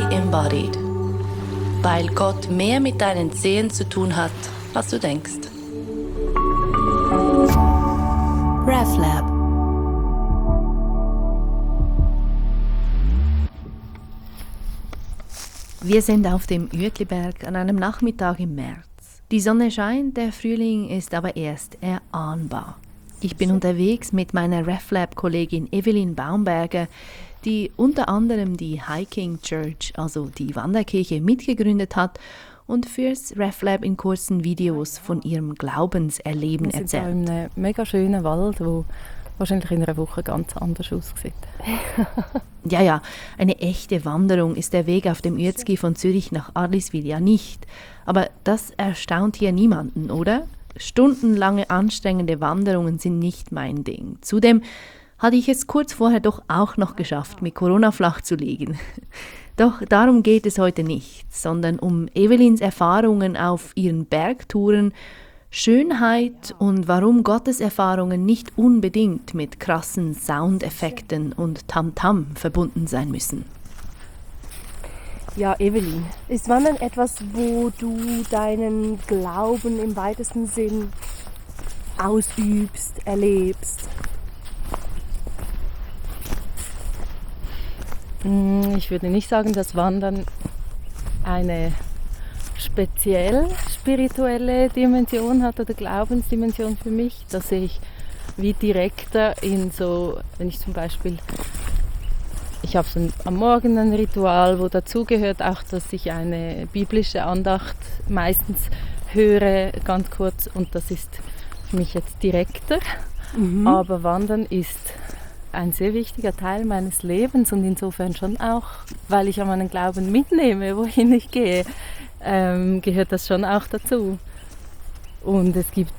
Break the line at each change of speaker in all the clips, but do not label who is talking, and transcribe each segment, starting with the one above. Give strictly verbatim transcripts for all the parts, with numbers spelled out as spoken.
Embodied. Weil Gott mehr mit deinen Zehen zu tun hat, als du denkst. RefLab.
Wir sind auf dem Uetliberg an einem Nachmittag im März. Die Sonne scheint, der Frühling ist aber erst erahnbar. Ich bin unterwegs mit meiner RefLab-Kollegin Evelyn Baumberger, die unter anderem die Hiking Church, also die Wanderkirche, mitgegründet hat und fürs RefLab in kurzen Videos von ihrem Glaubenserleben
erzählt. Wir
erzählt.
sind in einem mega schönen Wald, wo wahrscheinlich in einer Woche ganz anders aussieht.
Ja, ja, eine echte Wanderung ist der Weg auf dem Uetzgi von Zürich nach Adliswil ja nicht. Aber das erstaunt hier niemanden, oder? Stundenlange anstrengende Wanderungen sind nicht mein Ding. Zudem hatte ich es kurz vorher doch auch noch geschafft, mit Corona flach zu liegen. Doch darum geht es heute nicht, sondern um Evelyns Erfahrungen auf ihren Bergtouren, Schönheit und warum Gottes Erfahrungen nicht unbedingt mit krassen Soundeffekten und Tamtam verbunden sein müssen.
Ja, Evelyn, ist Wandern etwas, wo du deinen Glauben im weitesten Sinn ausübst, erlebst?
Ich würde nicht sagen, dass Wandern eine speziell spirituelle Dimension hat oder Glaubensdimension für mich. Das sehe ich wie direkter in so, wenn ich zum Beispiel, ich habe so ein, am Morgen ein Ritual, wo dazugehört auch, dass ich eine biblische Andacht meistens höre, ganz kurz, und das ist für mich jetzt direkter. Mhm. Aber Wandern ist ein sehr wichtiger Teil meines Lebens und insofern schon auch, weil ich ja meinen Glauben mitnehme, wohin ich gehe, ähm, gehört das schon auch dazu. Und es gibt,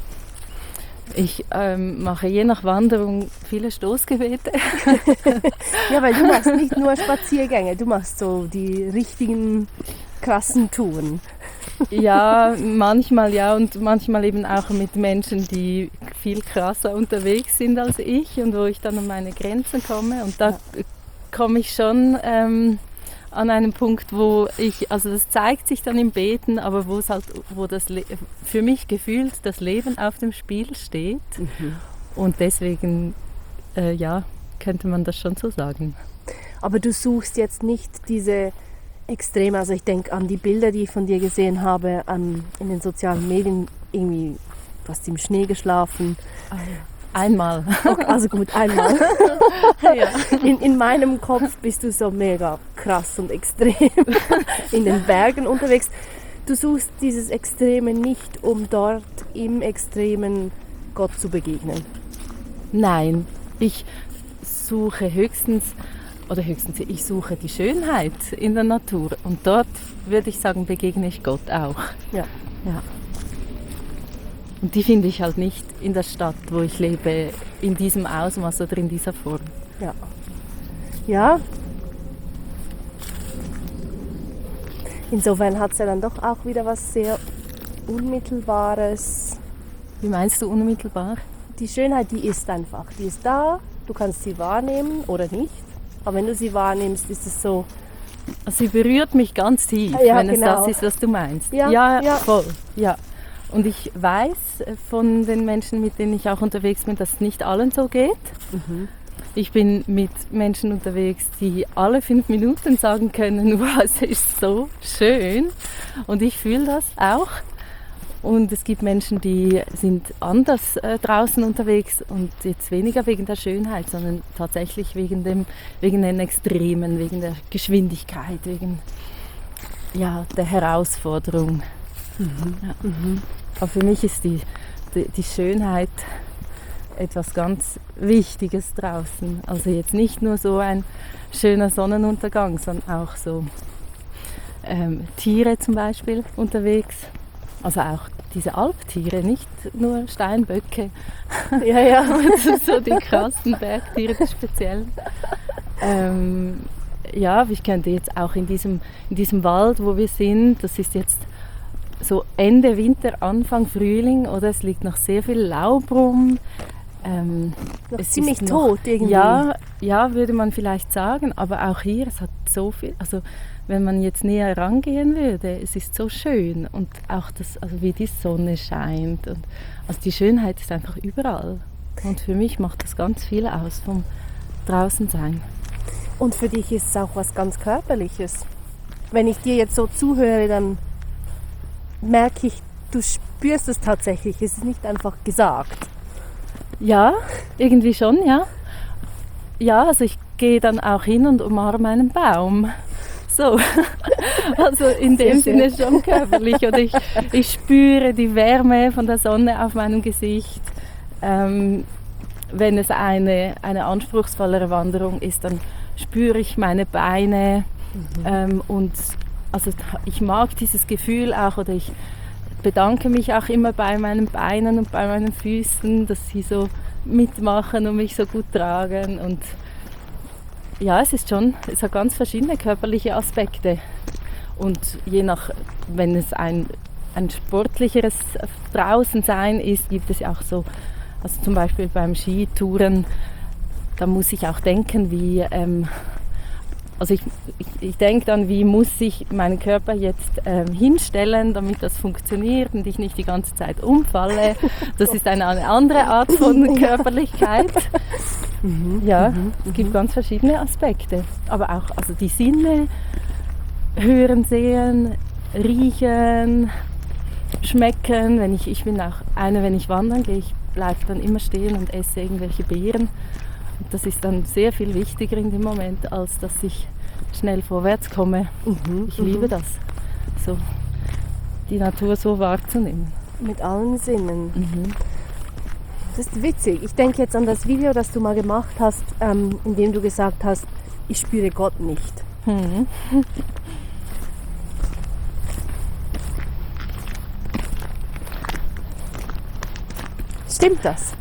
ich ähm, mache je nach Wanderung viele Stoßgebete.
Ja, weil du machst nicht nur Spaziergänge, du machst so die richtigen krassen Touren.
Ja, manchmal ja, und manchmal eben auch mit Menschen, die viel krasser unterwegs sind als ich und wo ich dann an meine Grenzen komme. Und da ja. komme ich schon ähm, an einen Punkt, wo ich, also das zeigt sich dann im Beten, aber wo es halt, wo das Le- für mich gefühlt das Leben auf dem Spiel steht. Mhm. Und deswegen, äh, ja, könnte man das schon so sagen.
Aber du suchst jetzt nicht diese Extreme, also ich denke an die Bilder, die ich von dir gesehen habe, an, in den sozialen Medien, irgendwie fast im Schnee geschlafen.
Einmal.
Okay, also gut, einmal. Ja. In, in meinem Kopf bist du so mega krass und extrem in den Bergen unterwegs. Du suchst dieses Extreme nicht, um dort im Extremen Gott zu begegnen.
Nein, ich suche höchstens Oder höchstens, ich suche die Schönheit in der Natur. Und dort, würde ich sagen, begegne ich Gott auch.
Ja.
Ja. Und die finde ich halt nicht in der Stadt, wo ich lebe, in diesem Ausmaß oder in dieser Form.
Ja. Ja. Insofern hat es ja dann doch auch wieder was sehr Unmittelbares.
Wie meinst du unmittelbar?
Die Schönheit, die ist einfach. Die ist da, du kannst sie wahrnehmen oder nicht. Aber wenn du sie wahrnimmst, ist es so...
Sie berührt mich ganz tief,
ja,
wenn
genau.
es das ist, was du meinst.
Ja,
ja,
ja,
voll. Ja. Und ich weiß von den Menschen, mit denen ich auch unterwegs bin, dass es nicht allen so geht. Mhm. Ich bin mit Menschen unterwegs, die alle fünf Minuten sagen können, wow, es ist so schön. Und ich fühle das auch. Und es gibt Menschen, die sind anders äh, draußen unterwegs und jetzt weniger wegen der Schönheit, sondern tatsächlich wegen, dem, wegen den Extremen, wegen der Geschwindigkeit, wegen ja, der Herausforderung. Mhm. Ja. Mhm. Aber für mich ist die, die, die Schönheit etwas ganz Wichtiges draußen. Also jetzt nicht nur so ein schöner Sonnenuntergang, sondern auch so ähm, Tiere zum Beispiel unterwegs. Also auch diese Alptiere, nicht nur Steinböcke.
Ja, ja.
So die krassen Bergtiere, die speziellen. Ähm, ja, ich könnte jetzt auch in diesem, in diesem Wald, wo wir sind, das ist jetzt so Ende Winter, Anfang Frühling, oder es liegt noch sehr viel Laub rum. ähm,
Noch
es
ziemlich
ist noch,
tot irgendwie.
Ja, ja, würde man vielleicht sagen, aber auch hier, es hat so viel, also wenn man jetzt näher rangehen würde, es ist so schön und auch das, also wie die Sonne scheint und also die Schönheit ist einfach überall und für mich macht das ganz viel aus vom Draußensein.
Und für dich ist es auch was ganz Körperliches. Wenn ich dir jetzt so zuhöre, dann merke ich, du spürst es tatsächlich, es ist nicht einfach gesagt.
Ja, irgendwie schon, ja. Ja, also ich gehe dann auch hin und umarme einen Baum. So, also in dem Sinne schon körperlich. Oder ich, ich spüre die Wärme von der Sonne auf meinem Gesicht. Ähm, wenn es eine, eine anspruchsvollere Wanderung ist, dann spüre ich meine Beine. Mhm. Ähm, und also ich mag dieses Gefühl auch, oder ich bedanke mich auch immer bei meinen Beinen und bei meinen Füßen, dass sie so mitmachen und mich so gut tragen. Und ja, es ist schon, es hat ganz verschiedene körperliche Aspekte. Und je nach, wenn es ein, ein sportlicheres Draußensein ist, gibt es ja auch so, also zum Beispiel beim Skitouren, da muss ich auch denken, wie, ähm, also ich, ich, ich denke dann, wie muss ich meinen Körper jetzt ähm, hinstellen, damit das funktioniert und ich nicht die ganze Zeit umfalle. Das ist eine, eine andere Art von Körperlichkeit. Mhm, ja, mhm, es gibt ganz verschiedene Aspekte. Aber auch also die Sinne, hören, sehen, riechen, schmecken. Wenn ich, ich bin auch eine, wenn ich wandern gehe, ich bleibe dann immer stehen und esse irgendwelche Beeren. Das ist dann sehr viel wichtiger in dem Moment, als dass ich schnell vorwärts komme. Mhm, ich liebe mhm. das, so die Natur so wahrzunehmen.
Mit allen Sinnen. Mhm. Das ist witzig. Ich denke jetzt an das Video, das du mal gemacht hast, ähm, in dem du gesagt hast, ich spüre Gott nicht. Mhm. Stimmt das?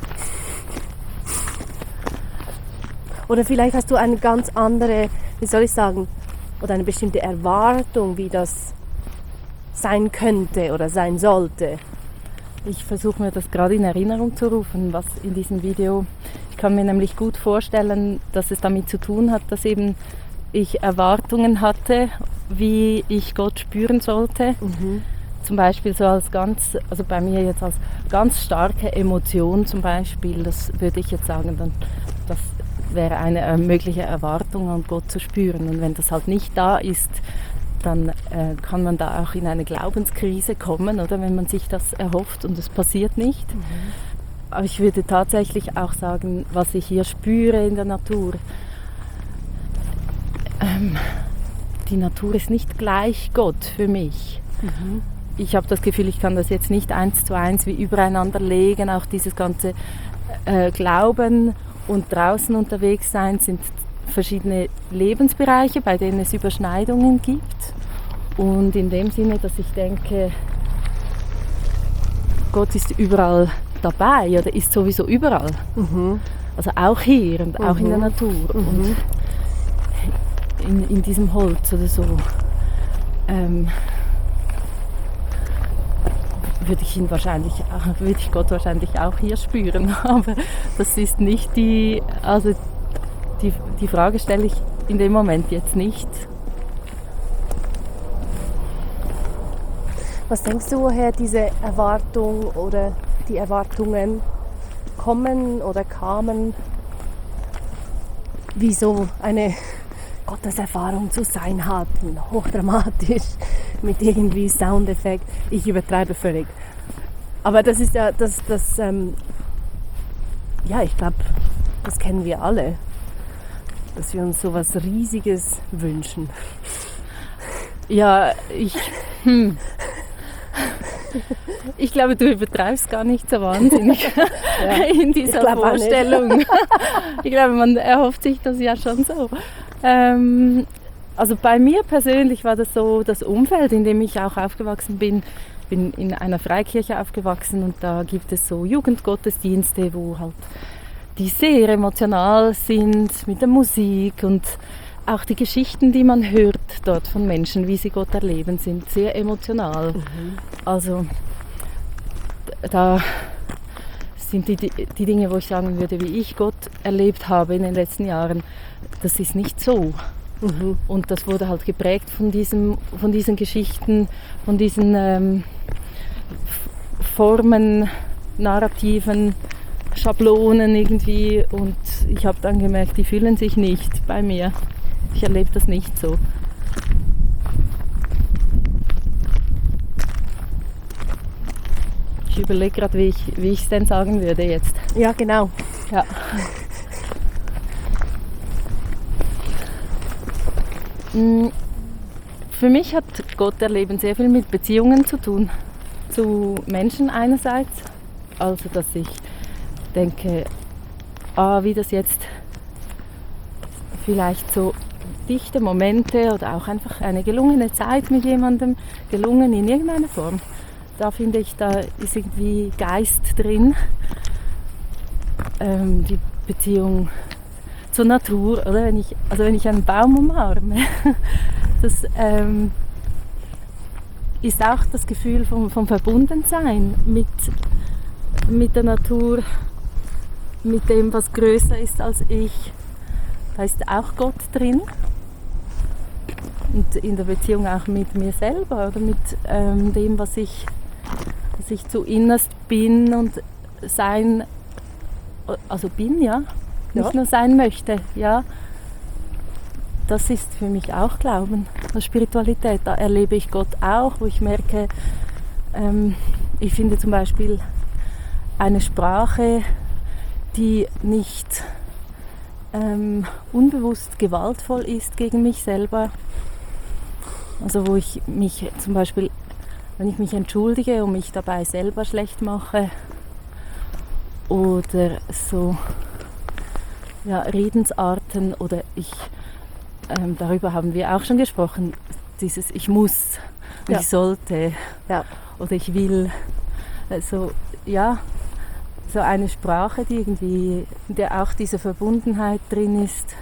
Oder vielleicht hast du eine ganz andere, wie soll ich sagen, oder eine bestimmte Erwartung, wie das sein könnte oder sein sollte.
Ich versuche mir das gerade in Erinnerung zu rufen, was in diesem Video, ich kann mir nämlich gut vorstellen, dass es damit zu tun hat, dass eben ich Erwartungen hatte, wie ich Gott spüren sollte. Mhm. Zum Beispiel so als ganz, also bei mir jetzt als ganz starke Emotion zum Beispiel, das würde ich jetzt sagen, dann das wäre eine mögliche Erwartung an Gott zu spüren. Und wenn das halt nicht da ist, dann äh, kann man da auch in eine Glaubenskrise kommen, oder wenn man sich das erhofft und es passiert nicht. Mhm. Aber ich würde tatsächlich auch sagen, was ich hier spüre in der Natur, ähm, die Natur ist nicht gleich Gott für mich. Mhm. Ich habe das Gefühl, ich kann das jetzt nicht eins zu eins wie übereinander legen, auch dieses ganze äh, Glauben und draußen unterwegs sein sind verschiedene Lebensbereiche, bei denen es Überschneidungen gibt. Und in dem Sinne, dass ich denke, Gott ist überall dabei oder ist sowieso überall. Mhm. Also auch hier und auch mhm. in der Natur mhm. und in, in diesem Holz oder so. Ähm, würde ich ihn wahrscheinlich, würde ich Gott wahrscheinlich auch hier spüren, aber das ist nicht die, also die, die Frage stelle ich in dem Moment jetzt nicht.
Was denkst du, woher diese Erwartung oder die Erwartungen kommen oder kamen, wie so eine Gotteserfahrung zu sein hat, hochdramatisch, mit irgendwie Soundeffekt. Ich übertreibe völlig. Aber das ist ja, das, das ähm, ja, ich glaube, das kennen wir alle, dass wir uns so was Riesiges wünschen.
Ja, ich, hm. ich glaube, du übertreibst gar nicht so wahnsinnig ja, in dieser ich Vorstellung. Ich glaube, man erhofft sich das ja schon so. Ähm, also bei mir persönlich war das so das Umfeld, in dem ich auch aufgewachsen bin. Ich bin in einer Freikirche aufgewachsen und da gibt es so Jugendgottesdienste, wo halt die sehr emotional sind mit der Musik und auch die Geschichten, die man hört dort von Menschen, wie sie Gott erleben, sind sehr emotional. Mhm. Also da sind die, die Dinge, wo ich sagen würde, wie ich Gott erlebt habe in den letzten Jahren, das ist nicht so. Mhm. Und das wurde halt geprägt von, diesem, von diesen Geschichten, von diesen ähm, Formen, Narrativen, Schablonen irgendwie. Und ich habe dann gemerkt, die fühlen sich nicht bei mir. Ich erlebe das nicht so. Ich überlege gerade, wie ich wie ich es denn sagen würde jetzt.
Ja, genau.
Ja. Für mich hat Gott erleben sehr viel mit Beziehungen zu tun. Zu Menschen einerseits. Also, dass ich denke, ah, wie das jetzt vielleicht so dichte Momente oder auch einfach eine gelungene Zeit mit jemandem, gelungen in irgendeiner Form. Da finde ich, da ist irgendwie Geist drin. Ähm, die Beziehung zur Natur, oder wenn ich, also wenn ich einen Baum umarme, das ähm, ist auch das Gefühl vom, vom Verbundensein mit, mit der Natur, mit dem, was größer ist als ich. Da ist auch Gott drin. Und in der Beziehung auch mit mir selber oder mit ähm, dem, was ich dass ich zu innerst bin und sein, also bin, ja, nicht ja. nur sein möchte, ja. Das ist für mich auch Glauben, das Spiritualität. Da erlebe ich Gott auch, wo ich merke, ähm, ich finde zum Beispiel eine Sprache, die nicht ähm, unbewusst gewaltvoll ist gegen mich selber. Also wo ich mich zum Beispiel, wenn ich mich entschuldige und mich dabei selber schlecht mache oder so ja, Redensarten oder ich, ähm, darüber haben wir auch schon gesprochen, dieses ich muss, ja. ich sollte ja. oder ich will, also ja, so eine Sprache, die irgendwie, in der auch diese Verbundenheit drin ist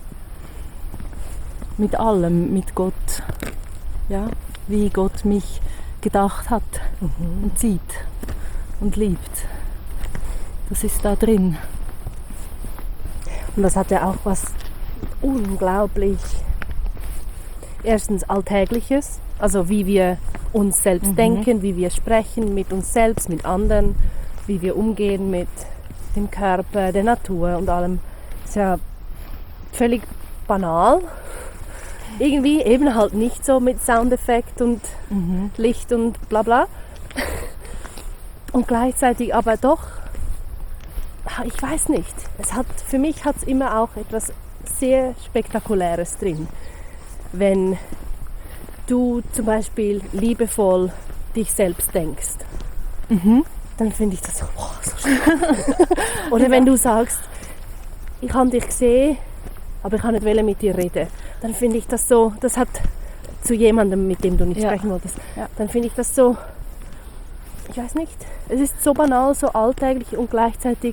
mit allem, mit Gott, ja, wie Gott mich gedacht hat mhm. und sieht und liebt. Das ist da drin.
Und das hat ja auch was unglaublich, erstens Alltägliches, also wie wir uns selbst mhm. denken, wie wir sprechen mit uns selbst, mit anderen, wie wir umgehen mit dem Körper, der Natur und allem. Das ist ja völlig banal. Irgendwie eben halt nicht so mit Soundeffekt und mhm. Licht und bla bla. Und gleichzeitig aber doch, ich weiß nicht, es hat, für mich hat es immer auch etwas sehr Spektakuläres drin. Wenn du zum Beispiel liebevoll dich selbst denkst, mhm. dann finde ich das so, wow, so schön. Oder ja. wenn du sagst, ich habe dich gesehen, aber ich kann nicht mit dir reden, dann finde ich das so, das hat zu jemandem, mit dem du nicht ja. sprechen wolltest, ja. dann finde ich das so, ich weiß nicht, es ist so banal, so alltäglich und gleichzeitig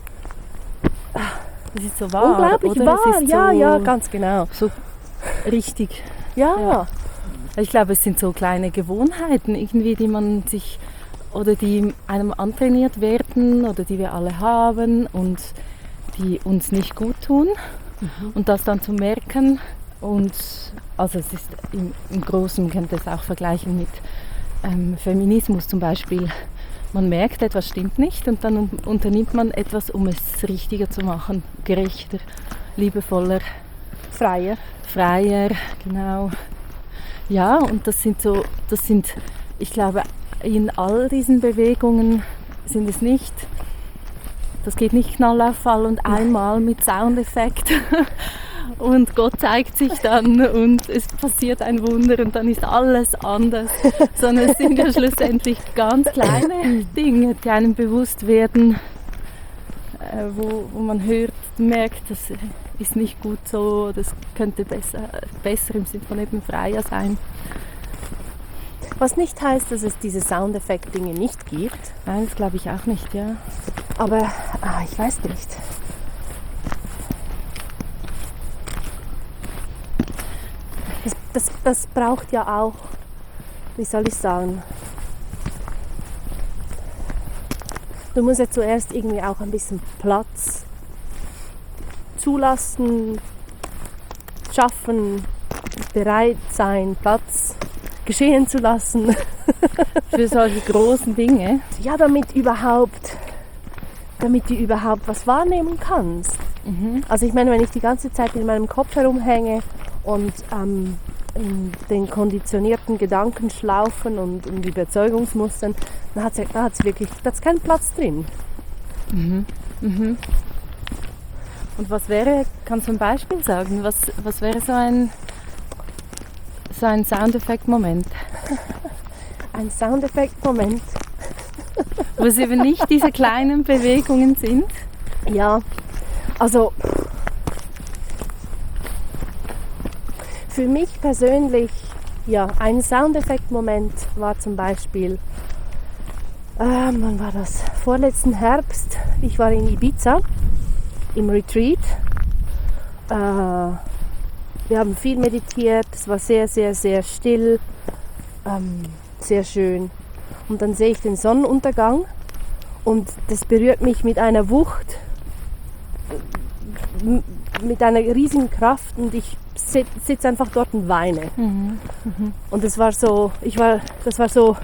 es ist so wahr,
unglaublich
oder?
wahr,
Es ist
ja,
so,
ja, ganz genau.
So richtig.
Ja.
ja. Ich glaube, es sind so kleine Gewohnheiten irgendwie, die man sich oder die einem antrainiert werden oder die wir alle haben und die uns nicht gut tun. Mhm. Und das dann zu merken und also es ist im, im Großen, man könnte es auch vergleichen mit ähm, Feminismus zum Beispiel. Man merkt, etwas stimmt nicht und dann unternimmt man etwas, um es richtiger zu machen, gerechter, liebevoller,
freier.
Freier, genau. Ja, und das sind so, das sind, ich glaube, in all diesen Bewegungen sind es nicht, das geht nicht Knall auf Fall und einmal mit Soundeffekt und Gott zeigt sich dann und es passiert ein Wunder und dann ist alles anders, sondern es sind ja schlussendlich ganz kleine Dinge, die einem bewusst werden, äh, wo, wo man hört, merkt, das ist nicht gut so, das könnte besser, besser im Sinne von eben freier sein.
Was nicht heißt, dass es diese Soundeffekt-Dinge nicht gibt.
Nein, das glaube ich auch nicht, ja.
Aber, ah, ich weiß nicht. Das, das, das braucht ja auch, wie soll ich sagen, du musst ja zuerst irgendwie auch ein bisschen Platz zulassen, schaffen, bereit sein, Platz geschehen zu lassen.
Für solche großen Dinge.
Ja, damit überhaupt, damit du überhaupt was wahrnehmen kannst.
Mhm.
Also ich meine, wenn ich die ganze Zeit in meinem Kopf herumhänge und ähm, in den konditionierten Gedankenschlaufen und, und Überzeugungsmustern, dann hat es da hat's wirklich da hat's keinen Platz drin.
Mhm. Mhm. Und was wäre, kannst du ein Beispiel sagen, was, was wäre so ein, so ein Soundeffekt-Moment?
Ein Soundeffekt-Moment.
Wo es eben nicht diese kleinen Bewegungen sind?
Ja, also für mich persönlich, ja, ein Soundeffekt-Moment war zum Beispiel, äh, wann war das? Vorletzten Herbst, ich war in Ibiza im Retreat. Äh, wir haben viel meditiert, es war sehr, sehr, sehr still, ähm, sehr schön. Und dann sehe ich den Sonnenuntergang und das berührt mich mit einer Wucht, mit einer riesigen Kraft und ich sitze einfach dort und weine.
Mhm. Mhm.
Und das war so, ich war, das war so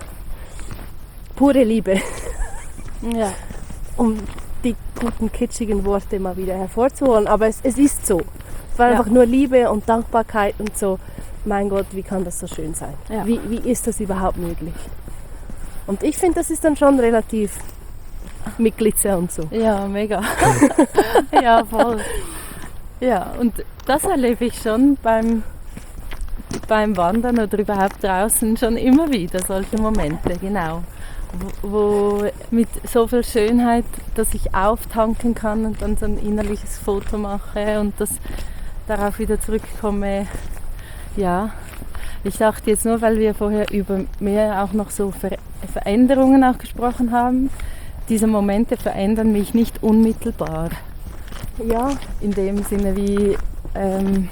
pure Liebe.
Ja.
Um die guten, kitschigen Worte mal wieder hervorzuholen. Aber es, es ist so. Es war
Ja.
einfach nur Liebe und Dankbarkeit und so. Mein Gott, wie kann das so schön sein?
Ja.
Wie, wie ist das überhaupt möglich? Und ich finde, das ist dann schon relativ mit Glitzer und so.
Ja, mega. Ja, voll. Ja, und das erlebe ich schon beim, beim Wandern oder überhaupt draußen schon immer wieder, solche Momente, genau. Wo, wo mit so viel Schönheit, dass ich auftanken kann und dann so ein innerliches Foto mache und das darauf wieder zurückkomme. Ja, ich dachte jetzt nur, weil wir vorher über mehr auch noch so Ver- Veränderungen auch gesprochen haben, diese Momente verändern mich nicht unmittelbar.
Ja,
In dem Sinne wie, ähm,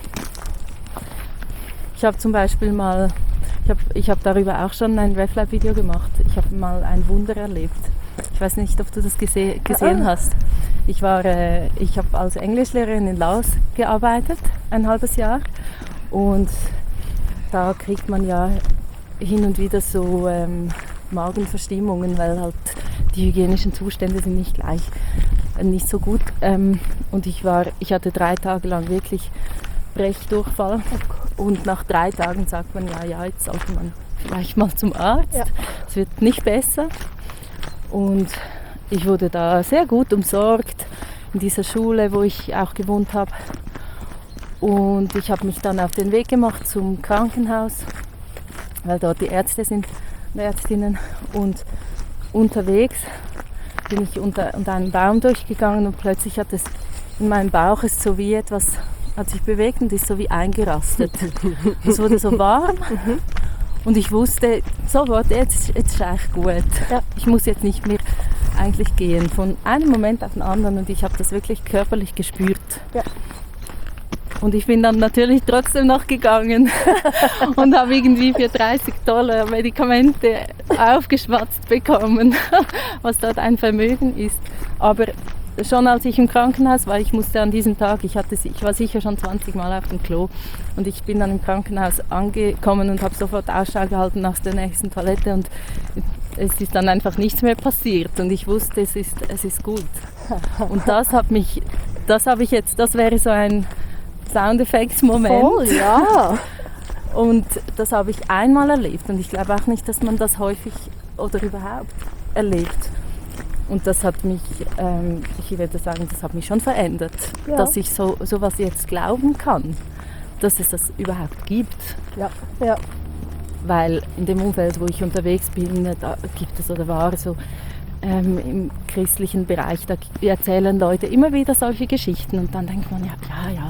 ich habe zum Beispiel mal, ich habe ich hab darüber auch schon ein RefLab-Video gemacht. Ich habe mal ein Wunder erlebt. Ich weiß nicht, ob du das gese- gesehen
Ah.
hast. Ich, war, äh, ich habe als Englischlehrerin in Laos gearbeitet, ein halbes Jahr. Und da kriegt man ja hin und wieder so ähm, Magenverstimmungen, weil halt die hygienischen Zustände sind nicht gleich, äh, nicht so gut. Ähm, und ich war, ich hatte drei Tage lang wirklich Brechdurchfall. Und nach drei Tagen sagt man, ja, ja, jetzt sollte man vielleicht mal zum Arzt.
Ja.
Es wird nicht besser. Und ich wurde da sehr gut umsorgt in dieser Schule, wo ich auch gewohnt habe. Und ich habe mich dann auf den Weg gemacht zum Krankenhaus, weil dort die Ärzte sind, die Ärztinnen. Und unterwegs bin ich unter, unter einen Baum durchgegangen und plötzlich hat es in meinem Bauch ist so wie etwas, hat sich bewegt und ist so wie eingerastet. Es wurde so warm und ich wusste sofort, jetzt, jetzt ist eigentlich gut.
Ja.
Ich muss jetzt nicht mehr eigentlich gehen, von einem Moment auf den anderen, und ich habe das wirklich körperlich gespürt.
Ja.
Und ich bin dann natürlich trotzdem noch gegangen und habe irgendwie für dreißig Dollar Medikamente aufgeschwatzt bekommen, was dort ein Vermögen ist. Aber schon als ich im Krankenhaus war, ich musste an diesem Tag, ich, hatte, ich war sicher schon zwanzig Mal auf dem Klo, und ich bin dann im Krankenhaus angekommen und habe sofort Ausschau gehalten nach der nächsten Toilette, und es ist dann einfach nichts mehr passiert und ich wusste, es ist, es ist gut. Und das hat mich, das habe ich jetzt, das wäre so ein Soundeffekts-Moment.
voll, ja.
Und das habe ich einmal erlebt und ich glaube auch nicht, dass man das häufig oder überhaupt erlebt. Und das hat mich, ähm, ich würde sagen, das hat mich schon verändert,
Ja.
dass ich so sowas jetzt glauben kann, dass es das überhaupt gibt.
Ja, ja.
Weil in dem Umfeld, wo ich unterwegs bin, da gibt es oder war so ähm, im christlichen Bereich, da erzählen Leute immer wieder solche Geschichten und dann denkt man, ja, ja, ja,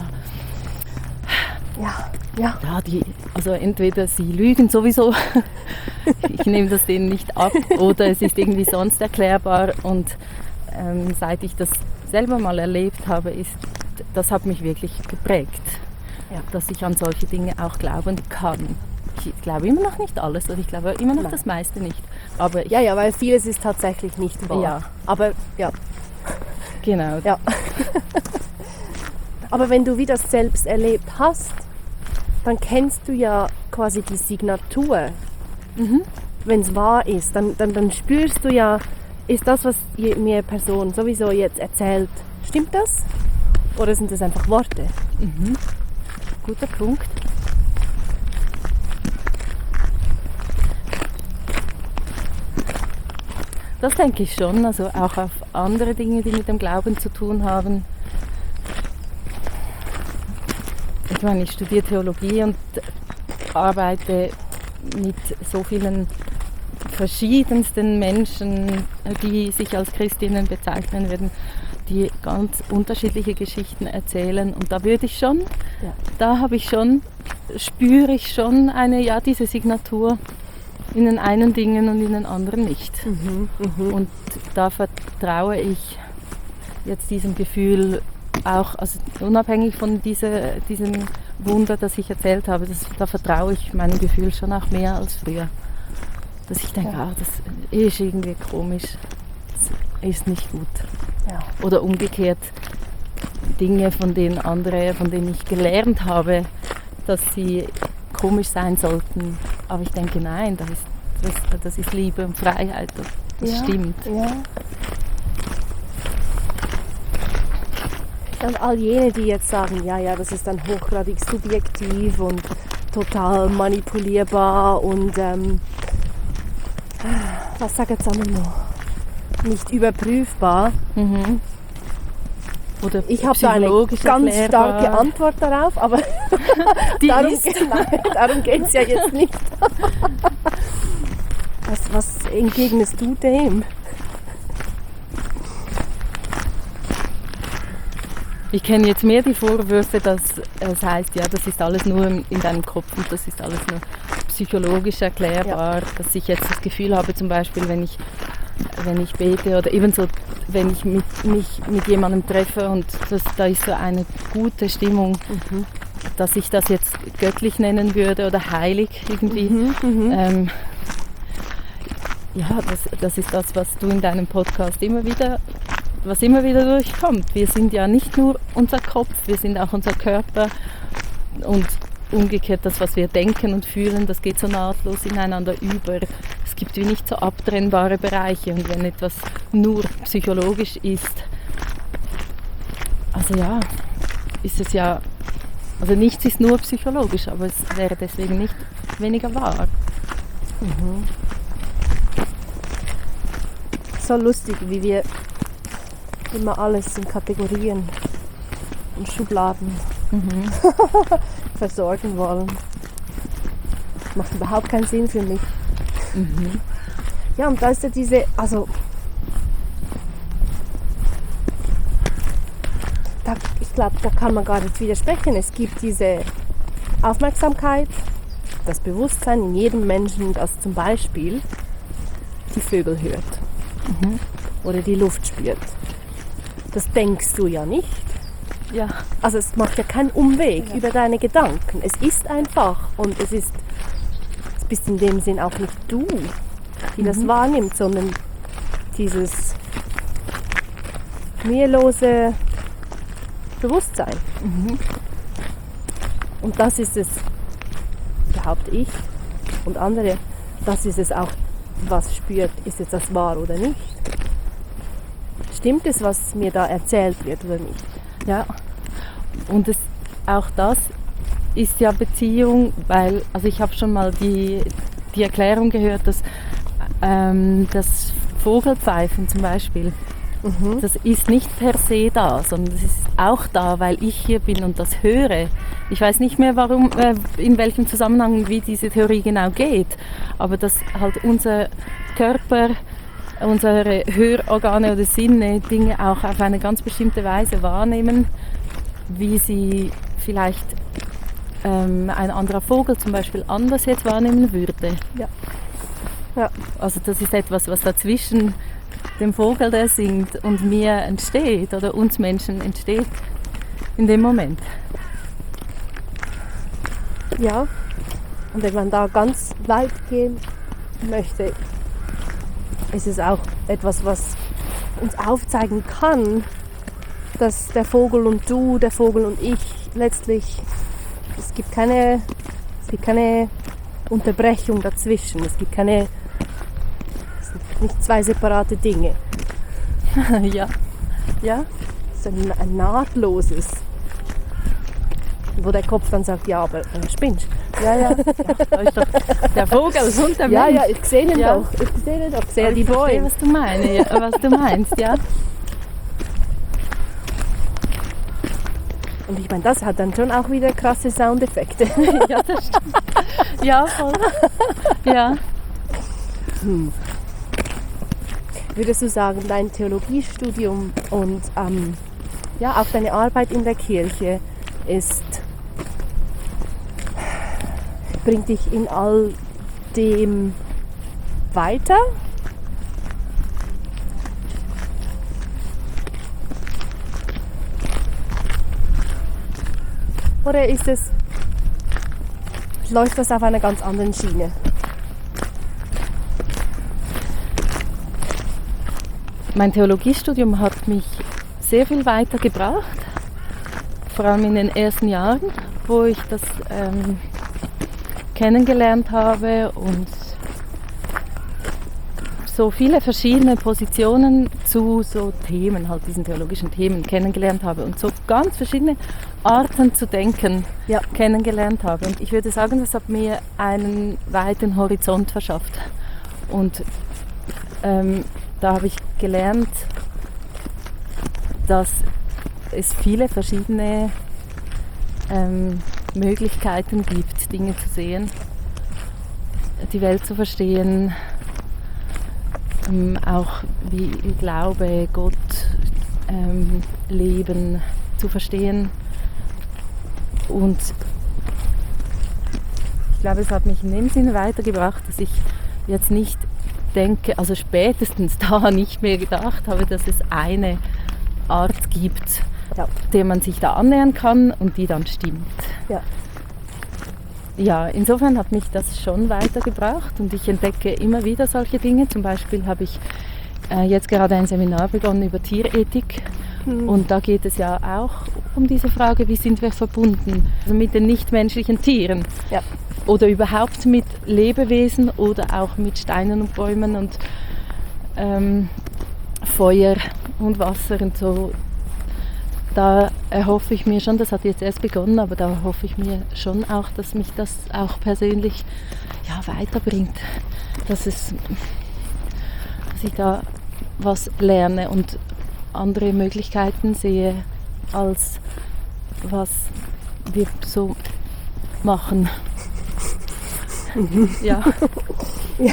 Ja, ja.
ja die, also entweder sie lügen sowieso, ich nehme das denen nicht ab, oder es ist irgendwie sonst erklärbar, und ähm, seit ich das selber mal erlebt habe, ist, das hat mich wirklich geprägt,
Ja.
dass ich an solche Dinge auch glauben kann. ich glaube immer noch nicht alles oder ich glaube immer noch
Nein.
das meiste nicht. Aber ich,
Ja, ja, weil vieles ist tatsächlich nicht wahr.
Ja.
Aber ja,
genau.
ja. Aber wenn du wie das selbst erlebt hast, dann kennst du ja quasi die Signatur.
Mhm.
Wenn es wahr ist, dann, dann, dann spürst du ja, ist das, was je- mir Person sowieso jetzt erzählt, stimmt das? Oder sind das einfach Worte?
Guter Punkt. Das denke ich schon, also auch auf andere Dinge, die mit dem Glauben zu tun haben. Ich meine, ich studiere Theologie und arbeite mit so vielen verschiedensten Menschen, die sich als Christinnen bezeichnen würden, die ganz unterschiedliche Geschichten erzählen. Und da würde ich schon,
Ja.
da habe ich schon, spüre ich schon eine, ja, diese Signatur in den einen Dingen und in den anderen nicht. Und da vertraue ich jetzt diesem Gefühl auch, also unabhängig von dieser, diesem Wunder, das ich erzählt habe, das, da vertraue ich meinem Gefühl schon auch mehr als früher. Dass ich denke, ah, das ist irgendwie komisch, das ist nicht gut.
Ja.
Oder umgekehrt Dinge, von denen andere, von denen ich gelernt habe, dass sie komisch sein sollten. Aber ich denke, nein, das ist, das, das ist Liebe und Freiheit. Das, das
Ja.
stimmt.
Ja. Und all jene, die jetzt sagen, ja, ja, das ist dann hochgradig subjektiv und total manipulierbar und ähm, was sagt jetzt einmal noch? Nicht überprüfbar.
Mhm. Oder
Ich habe da eine
psychologisch
ganz
erklärbar.
starke Antwort darauf, aber
Die
darum,
ist,
nein, darum geht es ja jetzt nicht. Was, was entgegnest du dem?
ich kenne jetzt mehr die Vorwürfe, dass es heißt, ja, das ist alles nur in deinem Kopf und das ist alles nur psychologisch erklärbar. Dass ich jetzt das Gefühl habe, zum Beispiel, wenn ich, wenn ich bete oder ebenso, wenn ich mit, mich mit jemandem treffe und das, da ist so eine gute Stimmung, dass ich das jetzt göttlich nennen würde oder heilig irgendwie. Ähm, ja, das, das ist das, was du in deinem Podcast immer wieder, was immer wieder durchkommt. Wir sind ja nicht nur unser Kopf, wir sind auch unser Körper und umgekehrt das, was wir denken und fühlen, das geht so nahtlos ineinander über. Es gibt wie nicht so abtrennbare Bereiche und wenn etwas nur psychologisch ist, also ja, ist es ja, also nichts ist nur psychologisch, aber es wäre deswegen nicht weniger wahr.
So lustig, wie wir immer alles in Kategorien und Schubladen versorgen wollen. Das macht überhaupt keinen Sinn für mich. Ja, und da ist ja diese, also da, ich glaube, da kann man gar nicht widersprechen. Es gibt diese Aufmerksamkeit, das Bewusstsein in jedem Menschen, das zum Beispiel die Vögel hört oder die Luft spürt. Das denkst du ja nicht.
Ja.
Also es macht ja keinen Umweg über deine Gedanken. Es ist einfach und es ist, es bist in dem Sinn auch nicht du, die das wahrnimmt, sondern dieses mühelose Bewusstsein. Und das ist es, behaupte ich und andere, das ist es auch, was spürt, ist jetzt das wahr oder nicht. Stimmt es, was mir da erzählt wird oder nicht?
Ja, und es, auch das ist ja Beziehung, weil, also ich habe schon mal die, die Erklärung gehört, dass ähm, das Vogelpfeifen zum Beispiel, das ist nicht per se da, sondern es ist auch da, weil ich hier bin und das höre. Ich weiß nicht mehr, warum, äh, in welchem Zusammenhang, wie diese Theorie genau geht, aber dass halt unser Körper, unsere Hörorgane oder Sinne Dinge auch auf eine ganz bestimmte Weise wahrnehmen, wie sie vielleicht ähm, ein anderer Vogel zum Beispiel anders jetzt wahrnehmen würde.
Ja. Ja.
Also das ist etwas, was dazwischen dem Vogel, der singt, und mir entsteht oder uns Menschen entsteht in dem Moment.
Ja, Und wenn man da ganz weit gehen möchte, ist es auch etwas, was uns aufzeigen kann, dass der Vogel und du, der Vogel und ich letztlich, es gibt keine, es gibt keine Unterbrechung dazwischen, es gibt keine, es sind nicht zwei separate Dinge.
ja, ja.
Es ist ein, ein nahtloses, wo der Kopf dann sagt, ja, aber äh, spinnst.
Ja, ja, ja. Da ist doch der Vogel und der
Ja,
Mensch.
ja, ich sehe ihn
Ja.
doch, ich sehe ihn doch, ich sehe
Aber
die
ich verstehe,
Bäume.
was du meinst, ja, was du meinst, ja.
Und ich meine, das hat dann schon auch wieder krasse Soundeffekte.
Ja, das stimmt. Ja, voll. Ja.
Hm. Würdest du sagen, dein Theologiestudium und ähm, ja, auch deine Arbeit in der Kirche ist, bringt dich in all dem weiter? Oder ist es, läuft das auf einer ganz anderen Schiene?
Mein Theologiestudium hat mich sehr viel weitergebracht, vor allem in den ersten Jahren, wo ich das ähm, kennengelernt habe und so viele verschiedene Positionen zu so Themen, halt diesen theologischen Themen kennengelernt habe und so ganz verschiedene Arten zu denken
Ja.
kennengelernt habe. Und ich würde sagen, das hat mir einen weiten Horizont verschafft. Und ähm, da habe ich gelernt, dass es viele verschiedene ähm, Möglichkeiten gibt, Dinge zu sehen, die Welt zu verstehen, ähm, auch wie Glaube, Gott, ähm, Leben zu verstehen. Und ich glaube, es hat mich in dem Sinne weitergebracht, dass ich jetzt nicht denke, also spätestens da nicht mehr gedacht habe, dass es eine Art gibt,
Ja.
der man sich da annähern kann und die dann stimmt.
Ja.
Ja, insofern hat mich das schon weitergebracht und ich entdecke immer wieder solche Dinge. Zum Beispiel habe ich äh, jetzt gerade ein Seminar begonnen über Tierethik.
Mhm.
Und da geht es ja auch um diese Frage, wie sind wir verbunden, also mit den nichtmenschlichen Tieren.
Ja.
Oder überhaupt mit Lebewesen oder auch mit Steinen und Bäumen und ähm, Feuer und Wasser und so. Da erhoffe ich mir schon, das hat jetzt erst begonnen, aber da hoffe ich mir schon auch, dass mich das auch persönlich ja, weiterbringt. Dass, es, dass ich da was lerne und andere Möglichkeiten sehe, als was wir so machen. Ja.
Ja.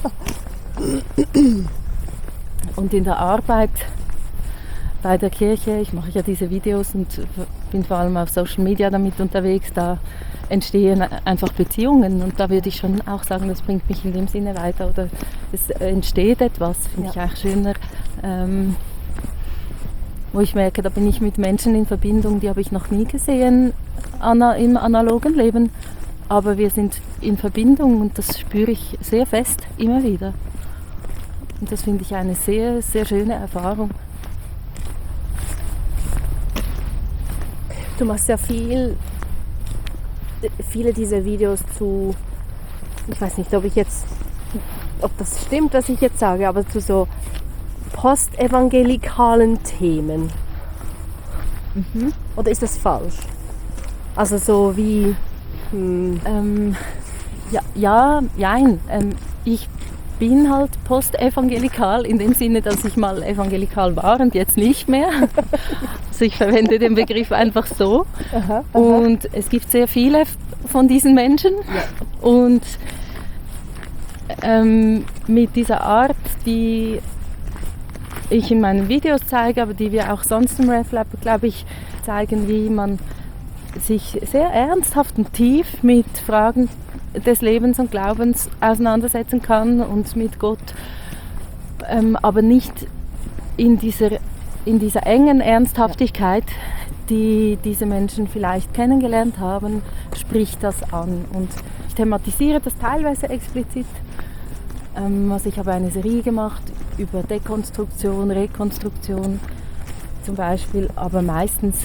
Und in der Arbeit bei der Kirche, ich mache ja diese Videos und bin vor allem auf Social Media damit unterwegs, da entstehen einfach Beziehungen und da würde ich schon auch sagen, das bringt mich in dem Sinne weiter oder es entsteht etwas, finde
Ja.
ich auch schöner, ähm, wo ich merke, da bin ich mit Menschen in Verbindung, die habe ich noch nie gesehen ana- im analogen Leben, aber wir sind in Verbindung und das spüre ich sehr fest, immer wieder. Und das finde ich eine sehr, sehr schöne Erfahrung.
Du machst ja viel, viele dieser Videos zu, ich weiß nicht, ob ich jetzt, ob das stimmt, was ich jetzt sage, aber zu so postevangelikalen Themen.
Mhm.
Oder ist das falsch? Also so wie, hm,
Ähm, ja, ja, jein. Ähm, ich bin halt postevangelikal in dem Sinne, dass ich mal evangelikal war und jetzt nicht mehr. Also ich verwende den Begriff einfach so.
aha, aha.
Und es gibt sehr viele von diesen Menschen. Und ähm, mit dieser Art, die ich in meinen Videos zeige, aber die wir auch sonst im RefLab, glaube ich, zeigen, wie man sich sehr ernsthaft und tief mit Fragen des Lebens und Glaubens auseinandersetzen kann und mit Gott, ähm, aber nicht in dieser, in dieser engen Ernsthaftigkeit, die diese Menschen vielleicht kennengelernt haben, spricht das an. Und ich thematisiere das teilweise explizit. Ähm, also ich habe eine Serie gemacht über Dekonstruktion, Rekonstruktion zum Beispiel, aber meistens,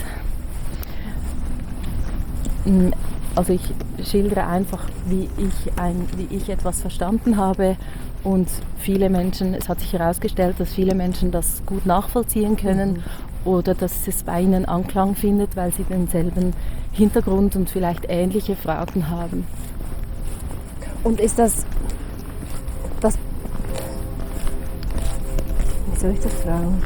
also ich schildere einfach, wie ich, ein, wie ich etwas verstanden habe. Und viele Menschen, es hat sich herausgestellt, dass viele Menschen das gut nachvollziehen können mhm. oder dass es bei ihnen Anklang findet, weil sie denselben Hintergrund und vielleicht ähnliche Fragen haben.
Und ist das, das wie soll ich das fragen?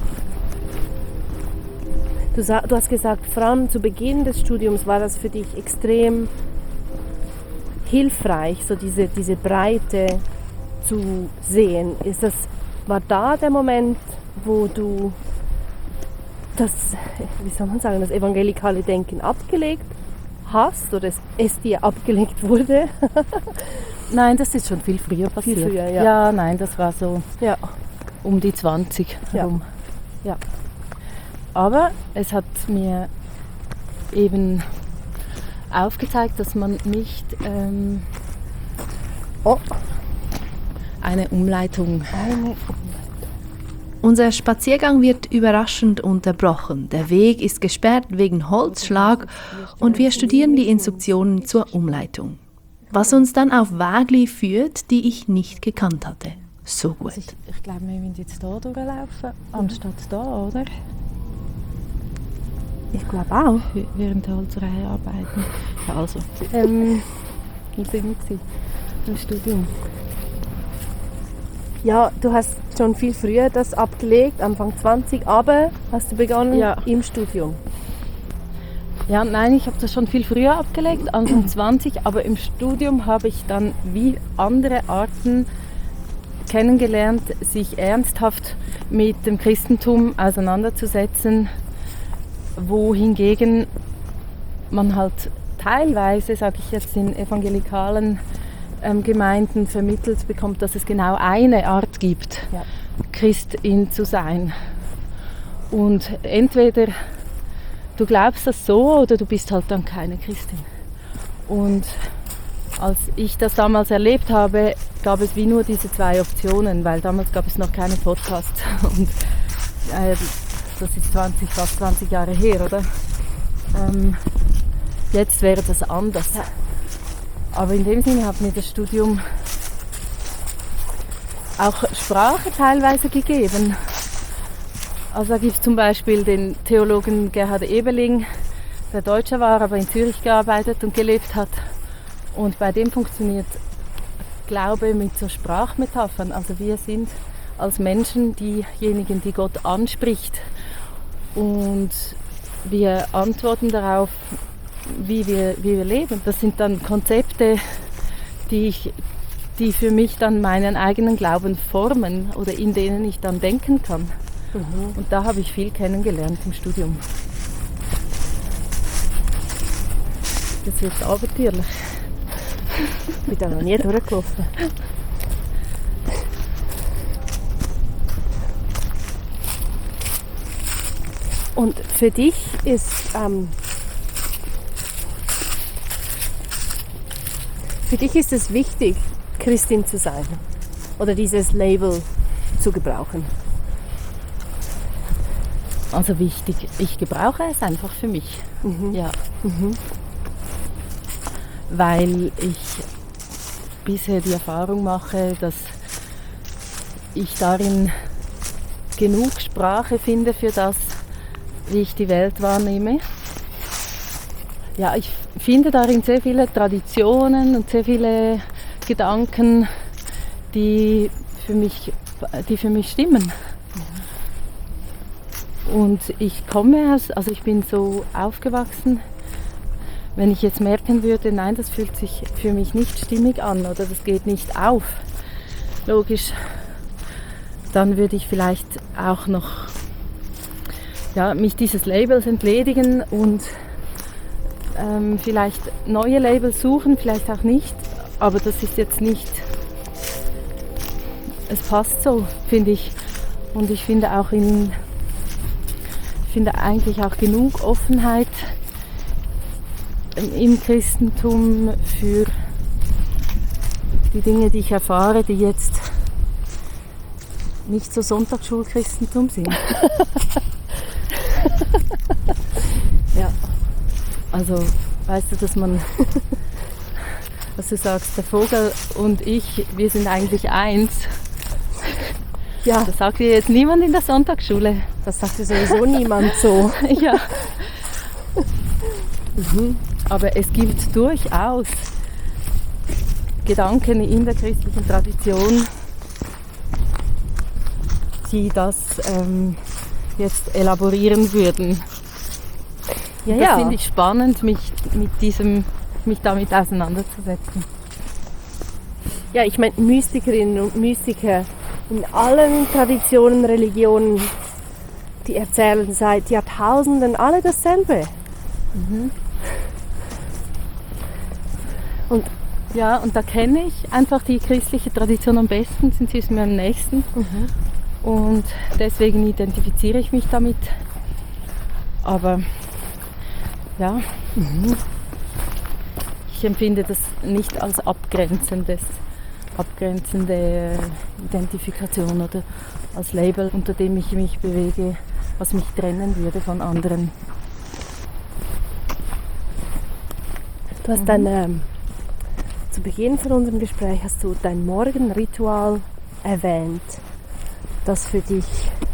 Du, sa- du hast gesagt, Fran, zu Beginn des Studiums war das für dich extrem hilfreich, so diese, diese Breite zu sehen. Ist das, war da der Moment, wo du das, wie soll man sagen, das evangelikale Denken abgelegt hast oder es, es dir abgelegt wurde?
Nein, das ist schon viel früher passiert.
Viel früher, ja.
Ja, nein, das war so
ja.
um die zwanzig herum.
Ja. Ja.
Aber es hat mir eben aufgezeigt, dass man nicht ähm,
oh.
eine Umleitung.
Eine
Unser Spaziergang wird überraschend unterbrochen. Der Weg ist gesperrt wegen Holzschlag und wir studieren die Instruktionen zur Umleitung. Was uns dann auf Wägli führt, die ich nicht gekannt hatte. So gut.
Also ich, ich glaube, wir müssen jetzt hier durchlaufen, anstatt da, oder?
Ich glaube auch.
Während der Holzerei arbeiten. Ja, also. Ähm, wo sind wir gewesen? Im Studium.
Ja, du hast schon viel früher das abgelegt, Anfang zwanzig, aber hast du begonnen
ja.
im Studium?
Ja, nein, ich habe das schon viel früher abgelegt, Anfang zwanzig, aber im Studium habe ich dann wie andere Arten kennengelernt, sich ernsthaft mit dem Christentum auseinanderzusetzen, wohingegen man halt teilweise, sage ich jetzt, in evangelikalen ähm, Gemeinden vermittelt bekommt, dass es genau eine Art gibt,
ja.
Christin zu sein. Und entweder du glaubst das so oder du bist halt dann keine Christin. Und als ich das damals erlebt habe, gab es wie nur diese zwei Optionen, weil damals gab es noch keine Podcasts. Und äh, das ist zwanzig, fast zwanzig Jahre her, oder? Ähm, jetzt wäre das anders. Aber in dem Sinne hat mir das Studium auch Sprache teilweise gegeben. Also da gibt es zum Beispiel den Theologen Gerhard Ebeling, der Deutscher war, aber in Zürich gearbeitet und gelebt hat. Und bei dem funktioniert Glaube mit so Sprachmetaphern. Also wir sind als Menschen diejenigen, die Gott anspricht. Und wir antworten darauf, wie wir, wie wir leben. Das sind dann Konzepte, die, ich, die für mich dann meinen eigenen Glauben formen oder in denen ich dann denken kann. Mhm. Und da habe ich viel kennengelernt im Studium. Das wird abenteuerlich.
Ich bin da noch nie durchgelaufen. Und für dich ist ähm, für dich ist es wichtig, Christin zu sein oder dieses Label zu gebrauchen?
Also wichtig, ich gebrauche es einfach für mich.
Mhm.
Ja.
Mhm.
Weil ich bisher die Erfahrung mache, dass ich darin genug Sprache finde für das, wie ich die Welt wahrnehme. Ja, ich finde darin sehr viele Traditionen und sehr viele Gedanken, die für mich, die für mich stimmen. Und ich komme aus, also ich bin so aufgewachsen, wenn ich jetzt merken würde, nein, das fühlt sich für mich nicht stimmig an oder das geht nicht auf, logisch, dann würde ich vielleicht auch noch ja, mich dieses Labels entledigen und ähm, vielleicht neue Labels suchen, vielleicht auch nicht, aber das ist jetzt nicht, es passt so, finde ich. Und ich finde auch in finde eigentlich auch genug Offenheit im Christentum für die Dinge, die ich erfahre, die jetzt nicht so Sonntagsschulchristentum sind. Ja, also weißt du, dass man, was du sagst, der Vogel und ich, wir sind eigentlich eins. Ja. Das sagt dir jetzt niemand in der Sonntagsschule.
Das sagt dir sowieso niemand so.
Ja. Mhm. Aber es gibt durchaus Gedanken in der christlichen Tradition, die das ähm, jetzt elaborieren würden.
Ja,
das
ja.
finde ich spannend, mich mit diesem, mich damit auseinanderzusetzen.
Ja, ich meine, Mystikerinnen und Mystiker in allen Traditionen, Religionen, die erzählen seit Jahrtausenden alle dasselbe.
Mhm. Und ja, und da kenne ich einfach die christliche Tradition am besten, sind sie es mir am nächsten.
Mhm.
Und deswegen identifiziere ich mich damit. Aber ja, mhm. ich empfinde das nicht als abgrenzendes, abgrenzende Identifikation oder als Label, unter dem ich mich bewege, was mich trennen würde von anderen.
Du hast
Mhm.
dann ähm, zu Beginn von unserem Gespräch hast du dein Morgenritual erwähnt, das für dich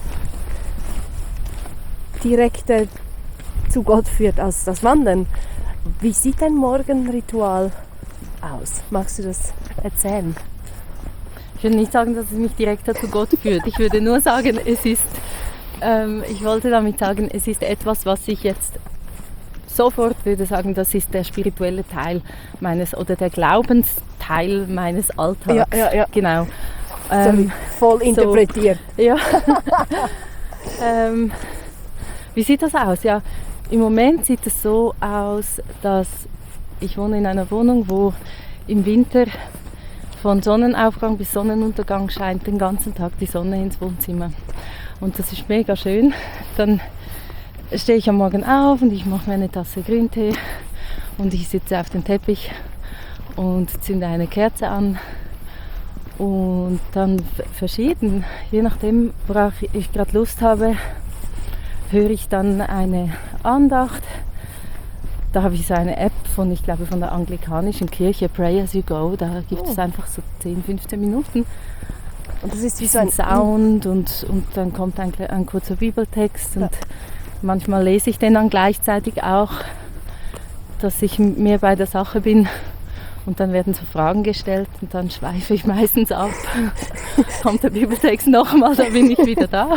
direkt äh, zu Gott führt, als das Wandern. Wie sieht dein Morgenritual aus? Magst du das erzählen?
Ich würde nicht sagen, dass es mich direkt zu Gott führt. Ich würde nur sagen, es ist, ähm, ich wollte damit sagen, es ist etwas, was ich jetzt sofort würde sagen, das ist der spirituelle Teil meines, oder der Glaubensteil meines Alltags.
Ja, ja, ja.
Genau.
Ähm,
Ähm,
voll interpretiert.
So, ja. ähm, wie sieht das aus? Ja, im Moment sieht es so aus, dass ich wohne in einer Wohnung, wo im Winter von Sonnenaufgang bis Sonnenuntergang scheint den ganzen Tag die Sonne ins Wohnzimmer. Und das ist mega schön. Dann stehe ich am Morgen auf und ich mache mir eine Tasse Grüntee und ich sitze auf dem Teppich und zünde eine Kerze an. Und dann verschieden, je nachdem, worauf ich gerade Lust habe, höre ich dann eine Andacht. Da habe ich so eine App von, ich glaube, von der anglikanischen Kirche, Pray As You Go. Da gibt
Oh.
es einfach so zehn, fünfzehn Minuten.
Und das ist wie so
Bisschen
ein
Sound und, und dann kommt ein, ein kurzer Bibeltext. Und
Ja.
manchmal lese ich den dann gleichzeitig auch, dass ich mehr bei der Sache bin. Und dann werden so Fragen gestellt und dann schweife ich meistens ab. Kommt der Bibeltext nochmal, da bin ich wieder da.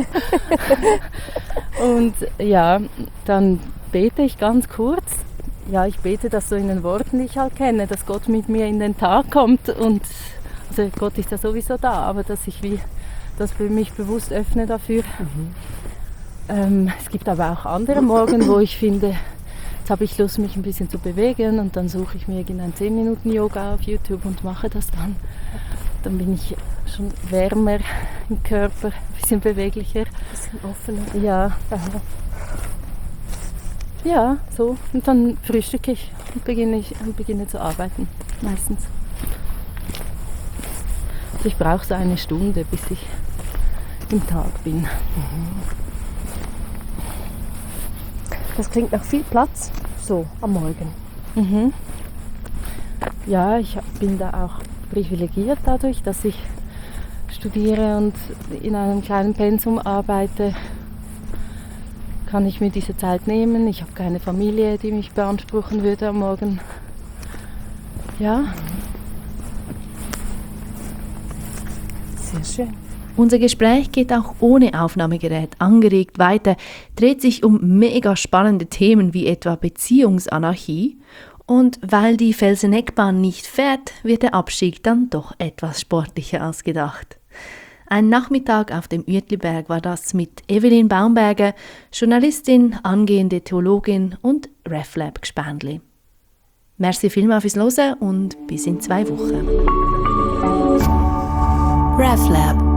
Und ja, dann bete ich ganz kurz. Ja, ich bete das so in den Worten, die ich halt kenne, dass Gott mit mir in den Tag kommt. Und also Gott ist ja sowieso da, aber dass ich wie, dass ich mich bewusst öffne dafür. Mhm. Ähm, es gibt aber auch andere Morgen, wo ich finde, jetzt habe ich Lust, mich ein bisschen zu bewegen und dann suche ich mir irgendein zehn Minuten Yoga auf YouTube und mache das dann. Dann bin ich schon wärmer im Körper, ein bisschen beweglicher.
Ein bisschen offener.
Ja. Ja, so. Und dann frühstücke ich und beginne, ich, und beginne zu arbeiten, meistens. Also ich brauche so eine Stunde, bis ich im Tag bin.
Das klingt nach viel Platz, so am Morgen.
Mhm. Ja, ich bin da auch privilegiert dadurch, dass ich studiere und in einem kleinen Pensum arbeite. Kann ich mir diese Zeit nehmen. Ich habe keine Familie, die mich beanspruchen würde am Morgen. Ja.
Sehr schön.
Unser Gespräch geht auch ohne Aufnahmegerät angeregt weiter, dreht sich um mega spannende Themen wie etwa Beziehungsanarchie. Und weil die Felseneckbahn nicht fährt, wird der Abstieg dann doch etwas sportlicher als gedacht. Ein Nachmittag auf dem Uetliberg war das mit Evelyn Baumberger, Journalistin, angehende Theologin und RefLab-Gespendli. Merci vielmals fürs Hören und bis in zwei Wochen.
RefLab